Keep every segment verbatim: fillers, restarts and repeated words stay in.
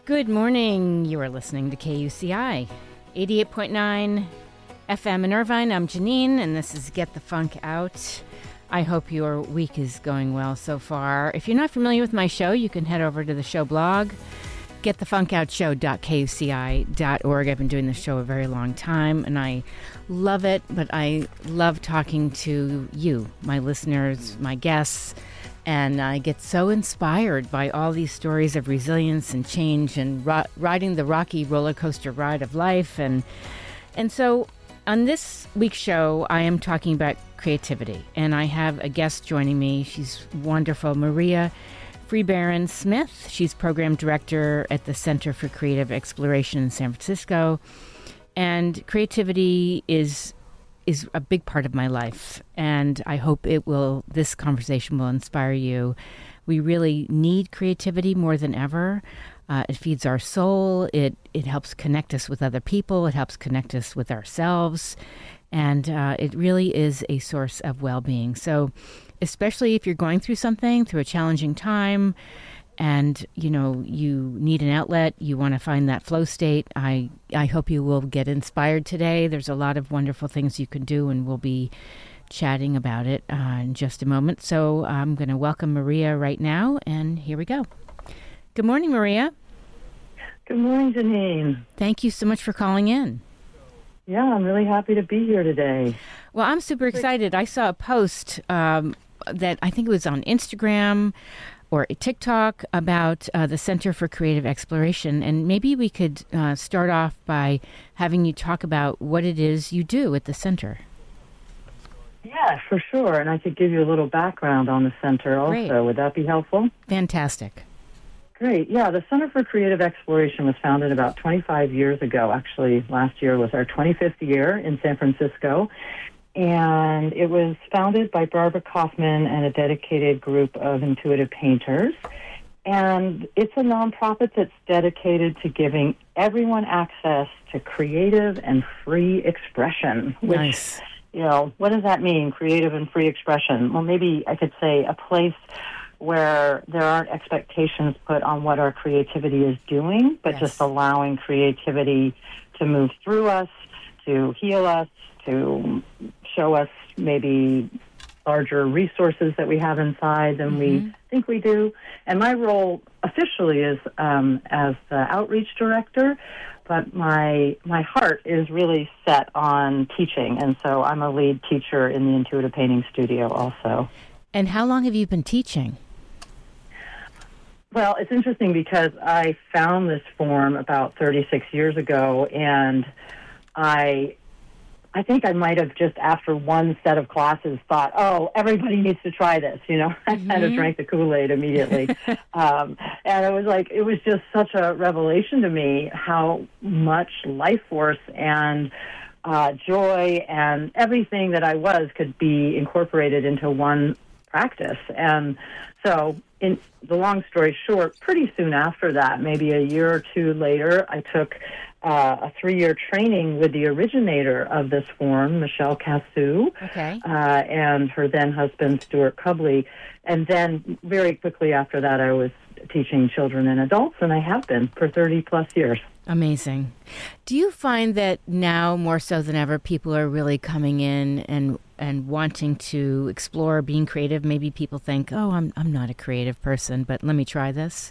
Good morning. You are listening to K U C I, eighty-eight point nine F M in Irvine. I'm Janine, and this is Get the Funk Out. I hope your week is going well so far. If you're not familiar with my show, you can head over to the show blog, get the funk out show dot k u c i dot org. I've been doing this show a very long time, and I love it, but I love talking to you, my listeners, my guests, and I get so inspired by all these stories of resilience and change and ro- riding the rocky roller coaster ride of life. And and so on this week's show, I am talking about creativity, and I have a guest joining me. She's wonderful, Maria Freebaron Smith. She's program director at the Center for Creative Exploration in San Francisco, and creativity is is a big part of my life, and I hope it will. This conversation will inspire you. We really need creativity more than ever. Uh, it feeds our soul. It it helps connect us with other people. It helps connect us with ourselves, and uh, it really is a source of well-being. So, especially if you're going through something, through a challenging time, and you know you need an outlet, you want to find that flow state, I, I hope you will get inspired today. There's a lot of wonderful things you can do, and we'll be chatting about it uh, in just a moment. So I'm going to welcome Maria right now, and here we go. Good morning, Maria. Good morning, Janine. Thank you so much for calling in. Yeah, I'm really happy to be here today. Well, I'm super excited. I saw a post um, that I think it was on Instagram or TikTok about uh, the Center for Creative Exploration. And maybe we could uh, start off by having you talk about what it is you do at the center. Yeah, for sure. And I could give you a little background on the center also. Great. Would that be helpful? Fantastic. Great. Yeah, the Center for Creative Exploration was founded about twenty-five years ago. Actually, last year was our twenty-fifth year in San Francisco. And it was founded by Barbara Kaufman and a dedicated group of intuitive painters. And it's a nonprofit that's dedicated to giving everyone access to creative and free expression. Which, nice. You know, what does that mean, creative and free expression? Well, maybe I could say a place where there aren't expectations put on what our creativity is doing, but yes. just allowing creativity to move through us, to heal us, to show us maybe larger resources that we have inside than mm-hmm. we think we do. And my role officially is um, as the outreach director, but my my heart is really set on teaching, and so I'm a lead teacher in the Intuitive Painting Studio also. And how long have you been teaching? Well, it's interesting because I found this form about thirty-six years ago, and I I think I might have just after one set of classes thought, oh, everybody needs to try this, you know. I mm-hmm. kind of drank the Kool-Aid immediately. um, and it was like, it was just such a revelation to me how much life force and uh, joy and everything that I was could be incorporated into one practice. And so, in the long story short, pretty soon after that, maybe a year or two later, I took uh, a three-year training with the originator of this form, Michelle Cassou, okay. uh, and her then husband, Stuart Cubley. And then very quickly after that, I was teaching children and adults, and I have been for thirty plus years. Amazing. Do you find that now more so than ever, people are really coming in and and wanting to explore being creative? Maybe people think, oh, I'm I'm not a creative person, but let me try this.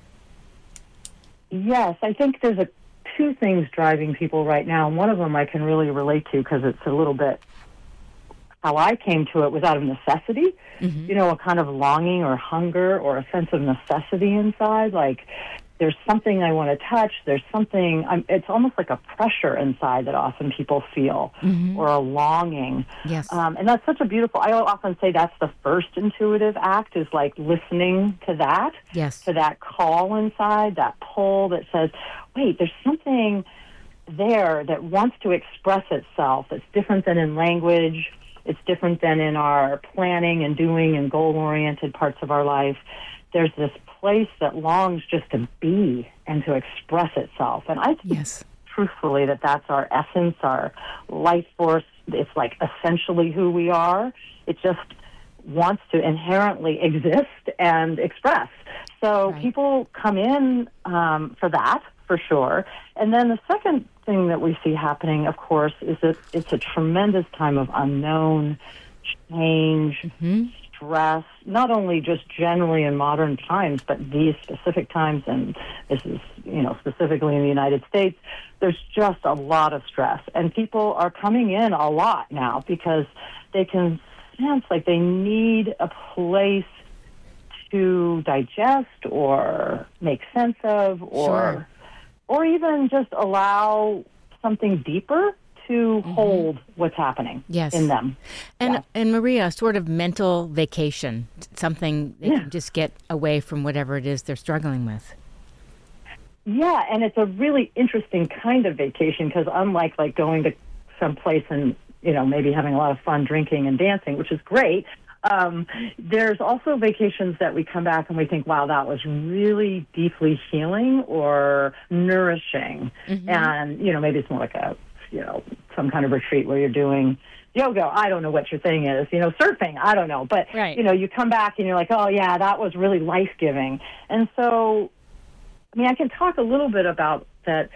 Yes, I think there's a two things driving people right now. And one of them I can really relate to because it's a little bit how I came to it was out of necessity, mm-hmm. you know, a kind of longing or hunger or a sense of necessity inside, like there's something I want to touch. There's something, I'm, it's almost like a pressure inside that often people feel, mm-hmm. or a longing. Yes. Um, and that's such a beautiful, I often say that's the first intuitive act, is like listening to that, yes. to that call inside, that pull that says, wait, there's something there that wants to express itself. It's different than in language. It's different than in our planning and doing and goal-oriented parts of our life. There's this place that longs just to be and to express itself. And I think, yes. truthfully, that that's our essence, our life force. It's like essentially who we are. It just, wants to inherently exist and express. So right. people come in um, for that, for sure. And then the second thing that we see happening, of course, is that it's a tremendous time of unknown, change, mm-hmm. stress, not only just generally in modern times, but these specific times, and this is, you know, specifically in the United States, there's just a lot of stress. And people are coming in a lot now because they can sense like they need a place to digest or make sense of, or sure. or even just allow something deeper to mm-hmm. hold what's happening yes. in them. And yeah. and Maria, sort of mental vacation, something they yeah. can just get away from whatever it is they're struggling with. Yeah, and it's a really interesting kind of vacation because unlike like going to some place and, you know, maybe having a lot of fun drinking and dancing, which is great, um, there's also vacations that we come back and we think, wow, that was really deeply healing or nourishing. Mm-hmm. And, you know, maybe it's more like a, you know, some kind of retreat where you're doing yoga. I don't know what your thing is, you know, surfing. I don't know. But, right. you know, you come back and you're like, oh, yeah, that was really life-giving. And so, I mean, I can talk a little bit about that.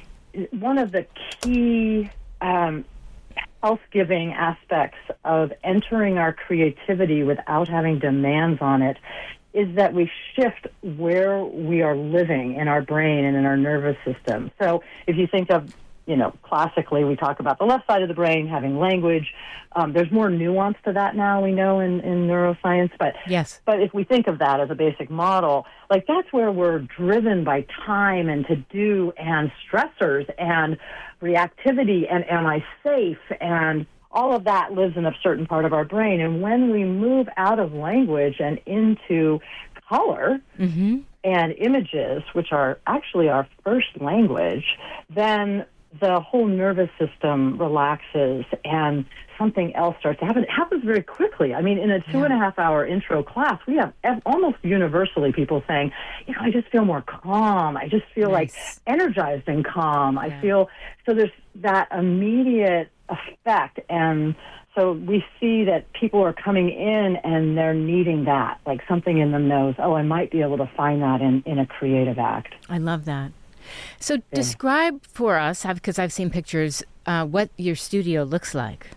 One of the key um, health-giving aspects of entering our creativity without having demands on it is that we shift where we are living in our brain and in our nervous system. So if you think of, you know, classically we talk about the left side of the brain having language. Um, there's more nuance to that now, we know, in, in neuroscience. But yes. But if we think of that as a basic model, like that's where we're driven by time and to do and stressors and reactivity and am I safe, and all of that lives in a certain part of our brain. And when we move out of language and into color mm-hmm. and images, which are actually our first language, then the whole nervous system relaxes and something else starts to happen. It happens very quickly. I mean, in a two yeah. and a half hour intro class, we have almost universally people saying, you know, I just feel more calm. I just feel nice. like energized and calm. Yeah. I feel, so there's that immediate effect. And so we see that people are coming in and they're needing that, like something in them knows, oh, I might be able to find that in, in a creative act. I love that. So yeah. describe for us, because I've seen pictures, uh, what your studio looks like.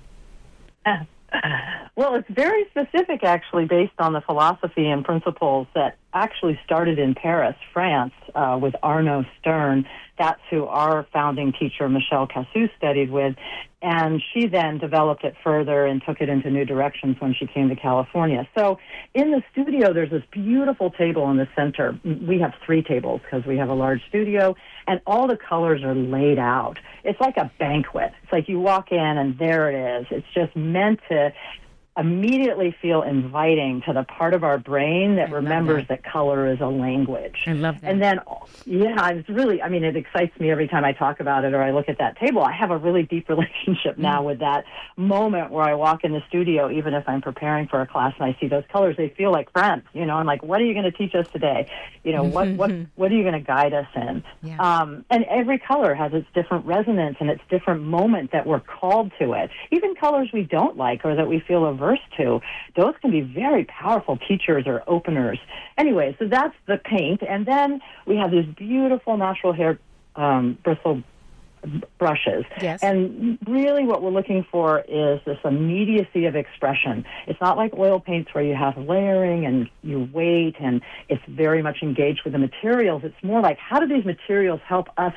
Uh, well, it's very specific, actually, based on the philosophy and principles that actually started in Paris, France, uh, with Arnaud Stern. That's who our founding teacher, Michelle Cassou, studied with. And she then developed it further and took it into new directions when she came to California. So in the studio, there's this beautiful table in the center. We have three tables because we have a large studio, and all the colors are laid out. It's like a banquet. It's like you walk in and there it is. It's just meant to immediately feel inviting to the part of our brain that remembers that. that color is a language. I love that. And then, yeah, it's really, I mean, it excites me every time I talk about it or I look at that table. I have a really deep relationship now mm. with that moment where I walk in the studio, even if I'm preparing for a class and I see those colors, they feel like friends. You know, I'm like, what are you going to teach us today? You know, what, what, what are you going to guide us in? Yeah. Um, and every color has its different resonance and its different moment that we're called to it. Even colors we don't like or that we feel averse to, those can be very powerful teachers or openers. Anyway, so that's the paint. And then we have these beautiful natural hair um, bristle brushes. Yes. And really what we're looking for is this immediacy of expression. It's not like oil paints where you have layering and you wait and it's very much engaged with the materials. It's more like, how do these materials help us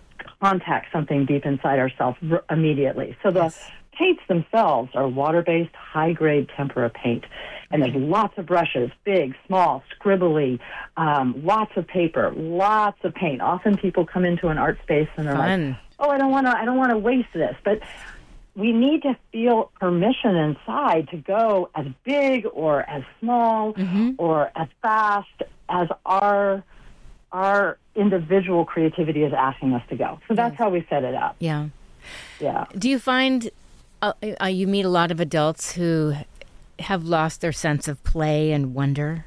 contact something deep inside ourselves r- immediately? So the yes. paints themselves are water-based, high-grade tempera paint. And there's lots of brushes, big, small, scribbly, um, lots of paper, lots of paint. Often people come into an art space and they're Fun. like, oh, I don't want to I don't want to waste this. But we need to feel permission inside to go as big or as small mm-hmm. or as fast as our our individual creativity is asking us to go. So that's yes. how we set it up. Yeah. Yeah. Do you find uh, uh, you meet a lot of adults who have lost their sense of play and wonder?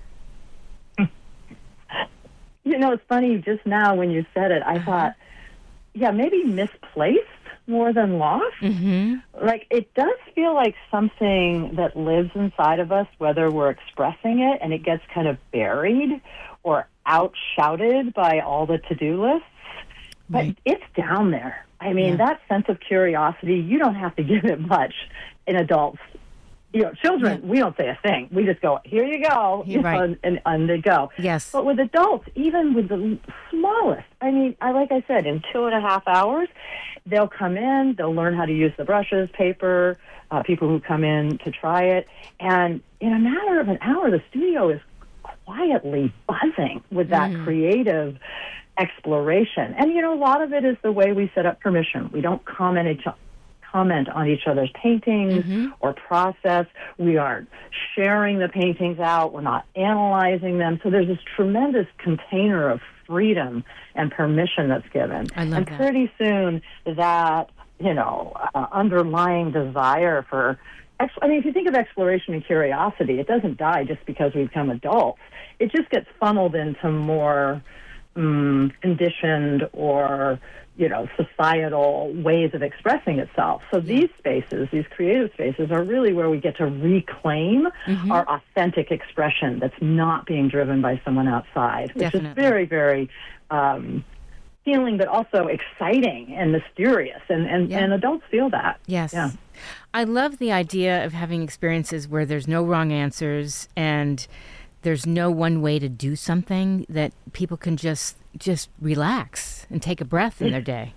You know, it's funny, just now when you said it, I uh-huh. thought, yeah, maybe misplaced more than lost. Mm-hmm. Like, it does feel like something that lives inside of us, whether we're expressing it and it gets kind of buried or out-shouted by all the to-do lists. But Right. it's down there. I mean, Yeah. that sense of curiosity, you don't have to give it much in adults. You know, children, Yeah. we don't say a thing. We just go, here you go, You're you know, right. and, and, and they go. Yes. But with adults, even with the smallest, I mean, I like I said, in two and a half hours, they'll come in, they'll learn how to use the brushes, paper, uh, people who come in to try it. And in a matter of an hour, the studio is quietly buzzing with that Mm. creative exploration. And, you know, a lot of it is the way we set up permission. We don't comment each comment on each other's paintings Mm-hmm. or process. We aren't sharing the paintings out. We're not analyzing them. So there's this tremendous container of freedom and permission that's given. I love and that. pretty soon that, you know, uh, underlying desire for, ex- I mean, if you think of exploration and curiosity, it doesn't die just because we become adults. It just gets funneled into more um, conditioned or, you know, societal ways of expressing itself. So these spaces, these creative spaces, are really where we get to reclaim Mm-hmm. our authentic expression that's not being driven by someone outside, which Definitely. is very, very um, feeling, but also exciting and mysterious. And, and, Yeah. and adults feel that. Yes. Yeah. I love the idea of having experiences where there's no wrong answers and there's no one way to do something, that people can just just relax and take a breath in their day.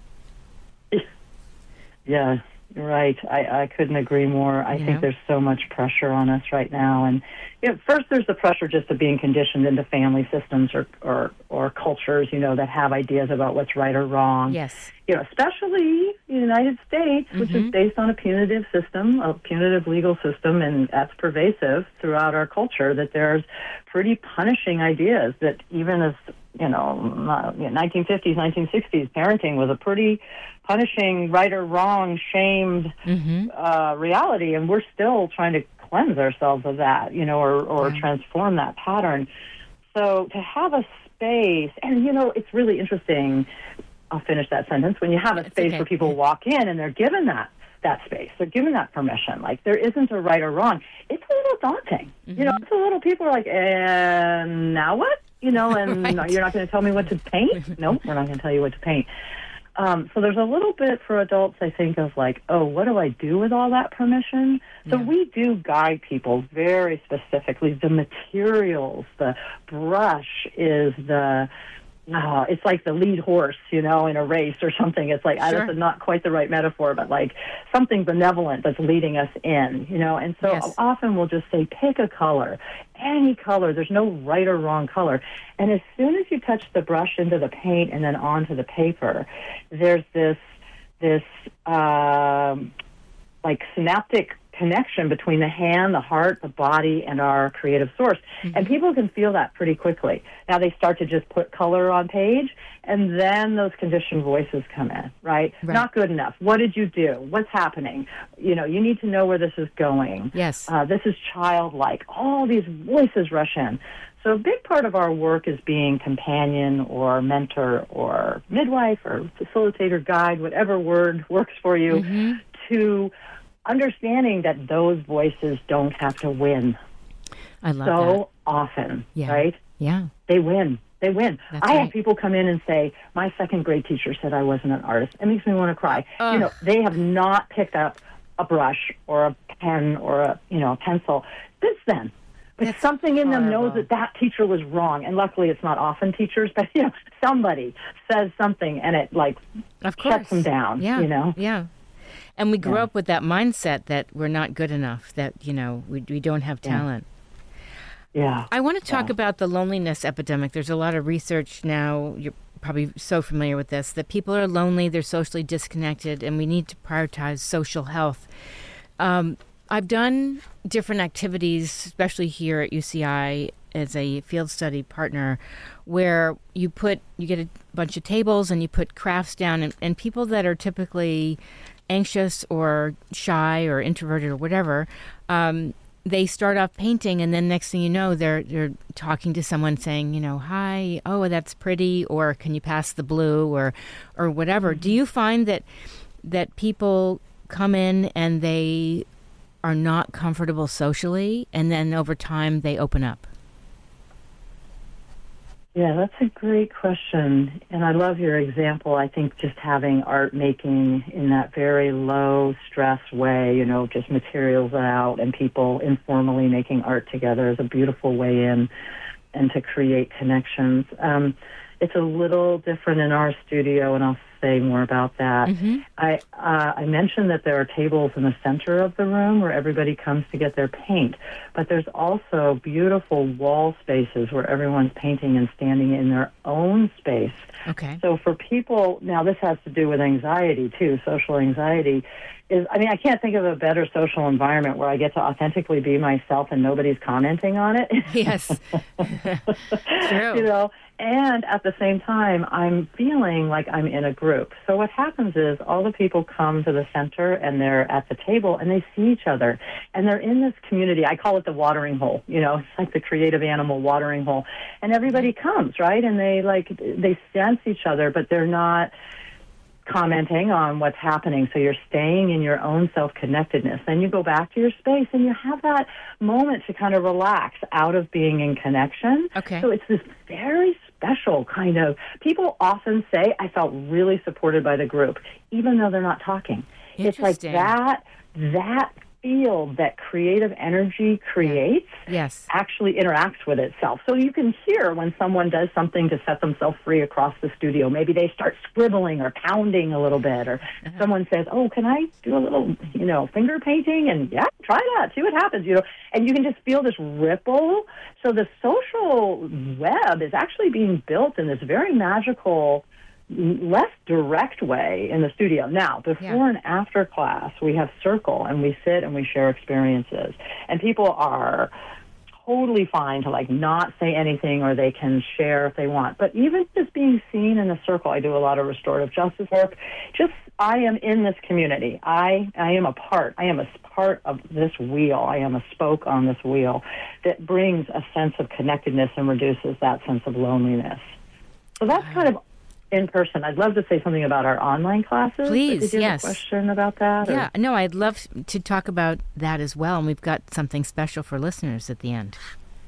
Yeah, right. I, I couldn't agree more. I You think know? there's so much pressure on us right now. And you know, first, there's the pressure just of being conditioned into family systems or, or, or cultures, you know, that have ideas about what's right or wrong. Yes. You know, especially the United States, which Mhm. is based on a punitive system, a punitive legal system, and that's pervasive throughout our culture, that there's pretty punishing ideas that even as, you know, not- you know, nineteen fifties, nineteen sixties, parenting was a pretty punishing, right or wrong, shamed Mm-hmm. uh, reality, and we're still trying to cleanse ourselves of that, you know, or, or Yeah. transform that pattern. So to have a space, and, you know, it's really interesting. I'll finish that sentence. When you have a It's space okay. where people walk in and they're given that that space, they're given that permission. Like, there isn't a right or wrong. It's a little daunting. Mm-hmm. You know, it's a little, people are like, and now what? You know, and Right. no, you're not going to tell me what to paint? No, we're not going to tell you what to paint. Um, so there's a little bit for adults, I think, of like, oh, what do I do with all that permission? So Yeah. we do guide people very specifically. The materials, the brush is the, uh, it's like the lead horse, you know, in a race or something. It's like, Sure. that's not quite the right metaphor, but like something benevolent that's leading us in, you know. And so Yes. often we'll just say, pick a color, any color. There's no right or wrong color. And as soon as you touch the brush into the paint and then onto the paper, there's this, this, um, like synaptic connection between the hand, the heart, the body, and our creative source. Mm-hmm. And people can feel that pretty quickly. Now they start to just put color on page, and then those conditioned voices come in, right? Right. Not good enough. What did you do? What's happening? You know, you need to know where this is going. Yes. Uh, this is childlike. All these voices rush in. So a big part of our work is being companion or mentor or midwife or facilitator, guide, whatever word works for you, Mm-hmm. to understanding that those voices don't have to win I love so often, Yeah. right? that. Yeah. They win. They win. That's I right. have people come in and say, my second grade teacher said I wasn't an artist. It makes me want to cry. Ugh. You know, they have not picked up a brush or a pen or a, you know, a pencil since then. But That's something in them knows horrible. that that teacher was wrong. And luckily it's not often teachers, but, you know, somebody says something and it, like, Of course. shuts them down, Yeah. you know? Yeah. And we grew Yeah. up with that mindset that we're not good enough, that, you know, we, we don't have Yeah. talent. Yeah. I want to talk Yeah. about the loneliness epidemic. There's a lot of research now, you're probably so familiar with this, that people are lonely, they're socially disconnected, and we need to prioritize social health. Um, I've done different activities, especially here at U C I as a field study partner, where you put, you get a bunch of tables and you put crafts down, and, and people that are typically anxious or shy or introverted or whatever, um, they start off painting, and then next thing you know, they're they're talking to someone saying, you know, hi, oh, that's pretty, or can you pass the blue, or or whatever. Do you find that that people come in and they are not comfortable socially, and then over time they open up? Yeah, that's a great question. And I love your example. I think just having art making in that very low stress way, you know, just materials out and people informally making art together is a beautiful way in and to create connections. Um, it's a little different in our studio, and I'll say more about that. Mm-hmm. I uh, I mentioned that there are tables in the center of the room where everybody comes to get their paint, but there's also beautiful wall spaces where everyone's painting and standing in their own space. Okay. So for people, now this has to do with anxiety too, social anxiety. Is, I mean, I can't think of a better social environment where I get to authentically be myself and nobody's commenting on it. Yes. True. You know, and at the same time, I'm feeling like I'm in a group. So what happens is all the people come to the center and they're at the table and they see each other and they're in this community. I call it the watering hole. You know, it's like the creative animal watering hole. And everybody comes, right? And they like, they sense each other, but they're not commenting on what's happening. So you're staying in your own self-connectedness. Then you go back to your space and you have that moment to kind of relax out of being in connection. Okay. So it's this very special kind of, people often say, I felt really supported by the group, even though they're not talking. It's like that, that field that creative energy creates yes. actually interacts with itself. So you can hear when someone does something to set themselves free across the studio. Maybe they start scribbling or pounding a little bit, or uh-huh. someone says, oh, can I do a little, you know, finger painting? And yeah, try that, see what happens, you know. And you can just feel this ripple. So the social web is actually being built in this very magical, less direct way in the studio. Now, before yeah. and after class, we have circle, and we sit and we share experiences. And people are totally fine to, like, not say anything, or they can share if they want. But even just being seen in a circle, I do a lot of restorative justice work. Just, I am in this community. I, I am a part. I am a part of this wheel. I am a spoke on this wheel that brings a sense of connectedness and reduces that sense of loneliness. So that's kind of in person. I'd love to say something about our online classes. Please, Did you yes. have a question about that? Yeah, or? no, I'd love to talk about that as well, and we've got something special for listeners at the end.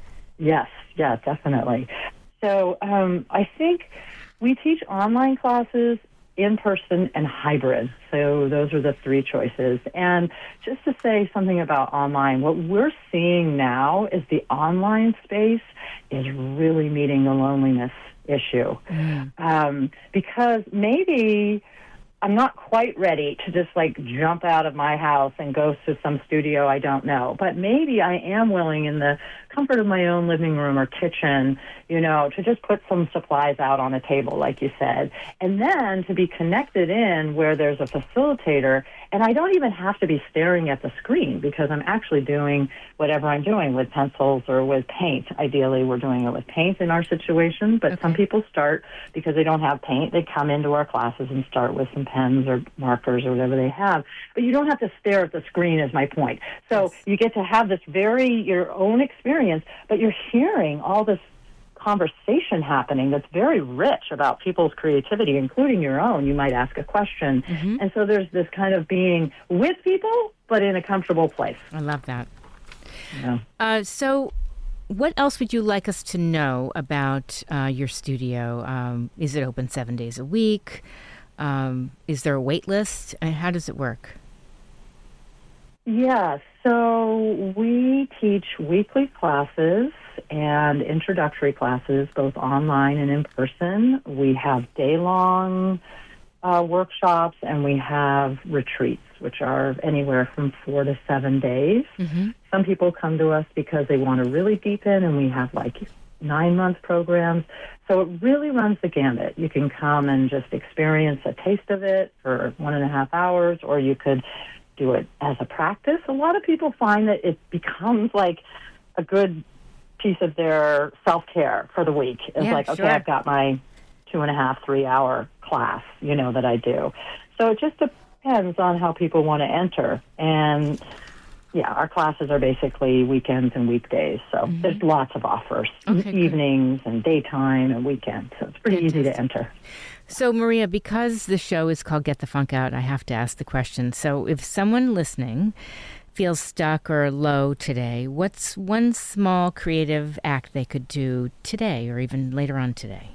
Yes, yeah, definitely. So um, I think we teach online classes, in-person, and hybrid. So those are the three choices. And just to say something about online, what we're seeing now is the online space is really meeting the loneliness issue. Mm. Um, because maybe I'm not quite ready to just like jump out of my house and go to some studio I don't know. But maybe I am willing in the comfort of my own living room or kitchen, you know, to just put some supplies out on a table, like you said, and then to be connected in where there's a facilitator. And I don't even have to be staring at the screen because I'm actually doing whatever I'm doing with pencils or with paint. Ideally, we're doing it with paint in our situation, but okay. some people start because they don't have paint. They come into our classes and start with some pens or markers or whatever they have. But you don't have to stare at the screen is my point. So yes. you get to have this very, your own experience, but you're hearing all this conversation happening that's very rich about people's creativity, including your own. You might ask a question. Mm-hmm. And so there's this kind of being with people, but in a comfortable place. I love that. Yeah. Uh, so what else would you like us to know about uh, your studio? Um, is it open seven days a week? Um, is there a wait list? And how does it work? Yeah, so we teach weekly classes and introductory classes, both online and in person. We have day-long uh, workshops, and we have retreats, which are anywhere from four to seven days. Mm-hmm. Some people come to us because they want to really deepen, and we have like nine-month programs. So it really runs the gamut. You can come and just experience a taste of it for one and a half hours, or you could do it as a practice. A lot of people find that it becomes like a good piece of their self-care for the week. It's yeah, like, okay, sure. I've got my two and a half, three hour class, you know, that I do. So it just depends on how people want to enter. And yeah, our classes are basically weekends and weekdays. So mm-hmm. there's lots of offers, okay, evenings good. and daytime and weekends. So it's pretty Fantastic. easy to enter. So, Maria, because the show is called Get the Funk Out, I have to ask the question. So if someone listening feels stuck or low today, what's one small creative act they could do today or even later on today?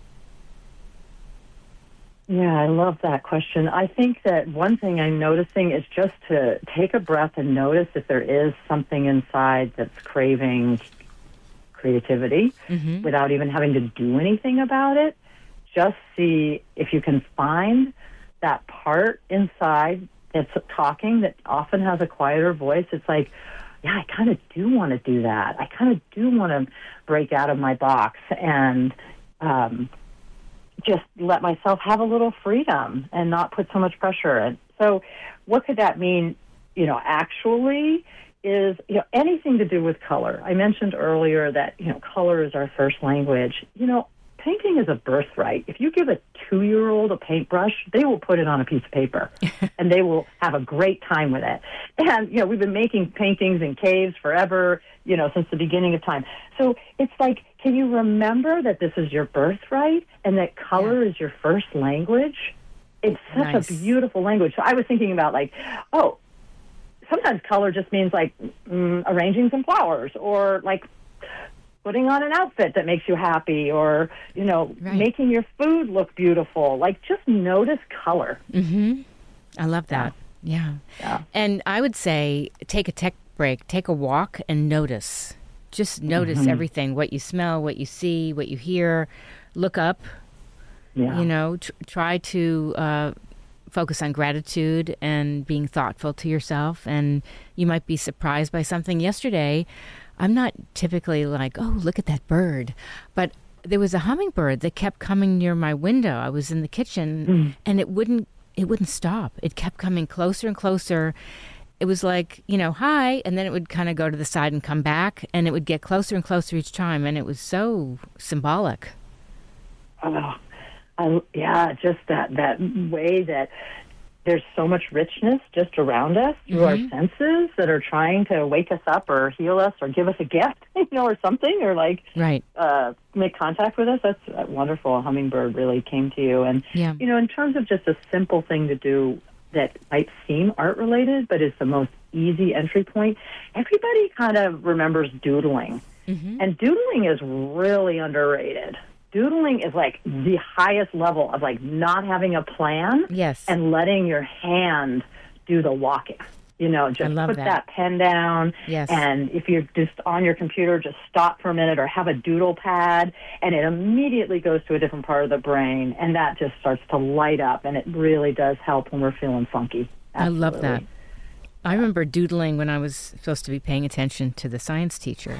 Yeah, I love that question. I think that one thing I'm noticing is just to take a breath and notice if there is something inside that's craving creativity mm-hmm. without even having to do anything about it. Just see if you can find that part inside that's talking that often has a quieter voice. It's like, yeah, I kind of do want to do that. I kind of do want to break out of my box and um, just let myself have a little freedom and not put so much pressure in. So what could that mean, you know, actually is, you know, anything to do with color. I mentioned earlier that, you know, color is our first language. You know, painting is a birthright. If you give a two-year-old a paintbrush, they will put it on a piece of paper, and they will have a great time with it. And, you know, we've been making paintings in caves forever, you know, since the beginning of time. So it's like, can you remember that this is your birthright and that color yeah. is your first language? It's such nice. a beautiful language. So I was thinking about, like, oh, sometimes color just means, like, mm, arranging some flowers or, like, putting on an outfit that makes you happy or, you know, right. making your food look beautiful. Like, just notice color. Mm-hmm. I love that. Yeah. yeah. And I would say take a tech break, take a walk and notice. Just notice mm-hmm. everything, what you smell, what you see, what you hear. Look up, yeah. you know, tr- try to uh, focus on gratitude and being thoughtful to yourself. And you might be surprised by something. Yesterday, I'm not typically like, oh, look at that bird. But there was a hummingbird that kept coming near my window. I was in the kitchen, mm. and it wouldn't it wouldn't stop. It kept coming closer and closer. It was like, you know, hi, and then it would kind of go to the side and come back, and it would get closer and closer each time, and it was so symbolic. Oh, I, yeah, just that, that way that there's so much richness just around us through mm-hmm. our senses that are trying to wake us up or heal us or give us a gift, you know, or something, or like right. uh, make contact with us. That's wonderful. A hummingbird really came to you. And, yeah. you know, in terms of just a simple thing to do that might seem art-related, but is the most easy entry point, everybody kind of remembers doodling. Mm-hmm. And doodling is really underrated. Doodling is like the highest level of like not having a plan yes. and letting your hand do the walking. You know, just put that. that pen down. Yes. And if you're just on your computer, just stop for a minute or have a doodle pad, and it immediately goes to a different part of the brain, and that just starts to light up, and it really does help when we're feeling funky. Absolutely. I love that. I remember doodling when I was supposed to be paying attention to the science teacher.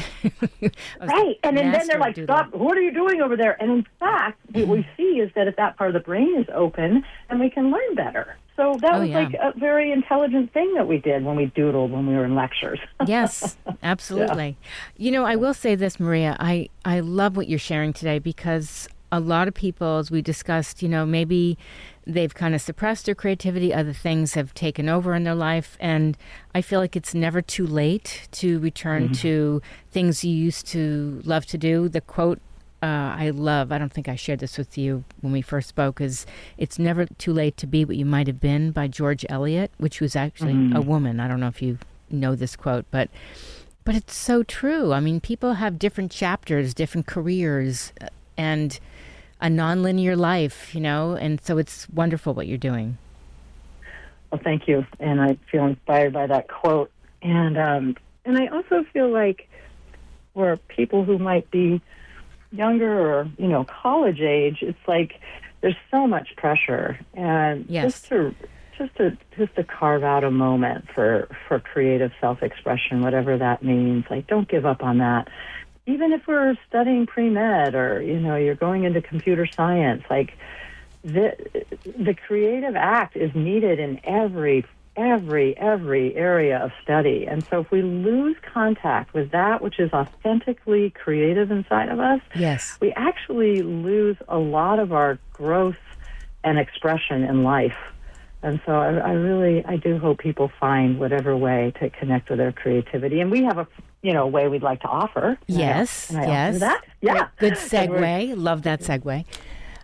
Right, and then, then they're like, stop, what are you doing over there? And in fact, what we see is that if that part of the brain is open, then we can learn better. So that oh, was yeah. like a very intelligent thing that we did when we doodled when we were in lectures. Yes, absolutely. Yeah. You know, I will say this, Maria, I, I love what you're sharing today because a lot of people, as we discussed, you know, maybe they've kind of suppressed their creativity, other things have taken over in their life, and I feel like it's never too late to return mm-hmm. to things you used to love to do. The quote uh, I love, I don't think I shared this with you when we first spoke, is it's never too late to be what you might have been by George Eliot, which was actually mm-hmm. a woman. I don't know if you know this quote, but but it's so true. I mean, people have different chapters, different careers, and a nonlinear life, you know, and so it's wonderful what you're doing. Well, thank you, and I feel inspired by that quote. And um, and I also feel like for people who might be younger or, you know, college age, it's like there's so much pressure, and yes. just to just to just to carve out a moment for for creative self-expression, whatever that means. Like, don't give up on that. Even if we're studying pre-med or, you know, you're going into computer science, like the the creative act is needed in every, every, every area of study. And so if we lose contact with that which is authentically creative inside of us, yes. we actually lose a lot of our growth and expression in life. And so I, I really, I do hope people find whatever way to connect with their creativity. And we have a, you know, way we'd like to offer. Yes, Can I, can I yes. offer that? Yeah. Good segue. Love that segue.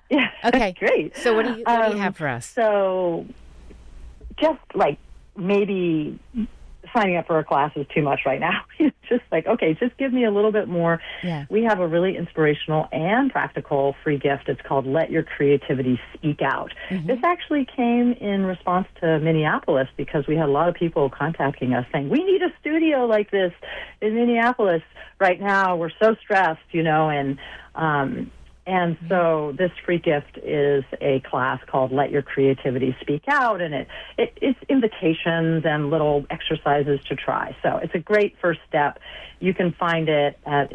Yeah. Okay. Great. So what do you, what do you Um, have for us? So just like maybe signing up for a class is too much right now. It's just like, okay, just give me a little bit more. Yeah. We have a really inspirational and practical free gift. It's called Let Your Creativity Speak Out. Mm-hmm. This actually came in response to Minneapolis because we had a lot of people contacting us saying, we need a studio like this in Minneapolis right now. We're so stressed, you know, and um, And so this free gift is a class called Let Your Creativity Speak Out, and it, it it's invitations and little exercises to try. So it's a great first step. You can find it at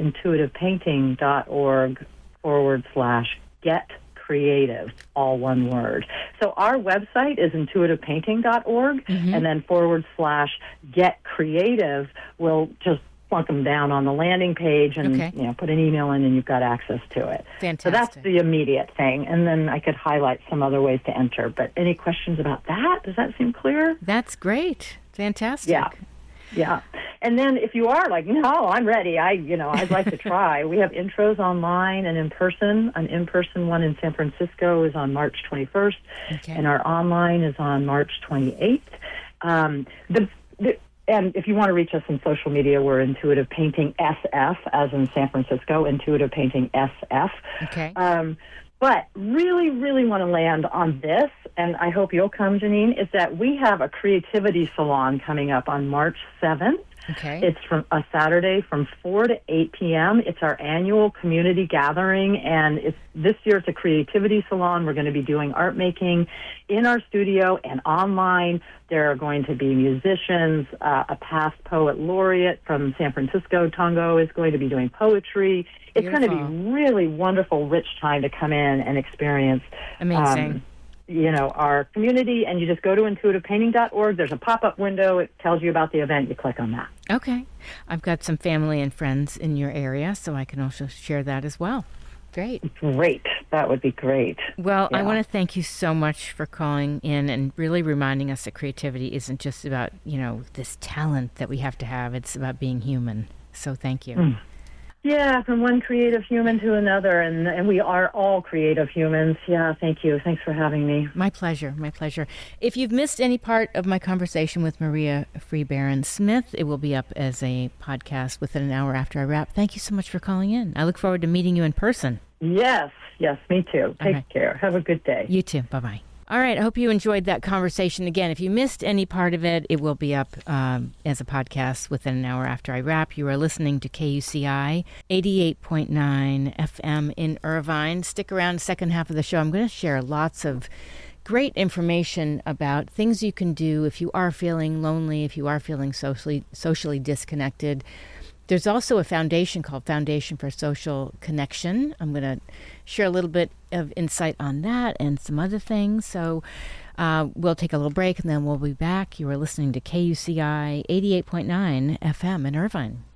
intuitivepainting.org forward slash get creative, all one word. So our website is intuitivepainting dot org, mm-hmm. and then forward slash get creative will just plunk them down on the landing page and okay. you know put an email in and you've got access to it. Fantastic. So that's the immediate thing. And then I could highlight some other ways to enter. But any questions about that? Does that seem clear? That's great. Fantastic. Yeah. Yeah. And then if you are like, no, I'm ready. I, you know, I'd like to try. We have intros online and in person. An in-person one in San Francisco is on March twenty-first. Okay. And our online is on March twenty-eighth. Um, the, the And if you want to reach us on social media, we're Intuitive Painting S F, as in San Francisco, Intuitive Painting S F. Okay. Um, but really, really want to land on this, and I hope you'll come, Janine, is that we have a creativity salon coming up on March seventh. Okay. It's from a Saturday from four to eight p.m. It's our annual community gathering, and it's this year it's a creativity salon. We're going to be doing art making in our studio and online. There are going to be musicians. Uh, a past poet laureate from San Francisco, Tongo, is going to be doing poetry. It's Beautiful. going to be really wonderful, rich time to come in and experience. Amazing. Um, you know, our community, and you just go to intuitive painting dot org. There's a pop-up window. It tells you about the event. You click on that. Okay. I've got some family and friends in your area, so I can also share that as well. Great. Great. That would be great. Well, yeah. I want to thank you so much for calling in and really reminding us that creativity isn't just about, you know, this talent that we have to have. It's about being human. So thank you. Mm. Yeah, from one creative human to another, and and we are all creative humans. Yeah, thank you. Thanks for having me. My pleasure, my pleasure. If you've missed any part of my conversation with Maria Freebaron-Smith, it will be up as a podcast within an hour after I wrap. Thank you so much for calling in. I look forward to meeting you in person. Yes, yes, me too. Take right. care. Have a good day. You too. Bye-bye. All right. I hope you enjoyed that conversation. Again, if you missed any part of it, it will be up um, as a podcast within an hour after I wrap. You are listening to K U C I eighty-eight point nine F M in Irvine. Stick around the second half of the show. I'm going to share lots of great information about things you can do if you are feeling lonely, if you are feeling socially socially disconnected. There's also a foundation called Foundation for Social Connection. I'm going to share a little bit of insight on that and some other things. So uh, we'll take a little break and then we'll be back. You are listening to K U C I eighty-eight point nine F M in Irvine.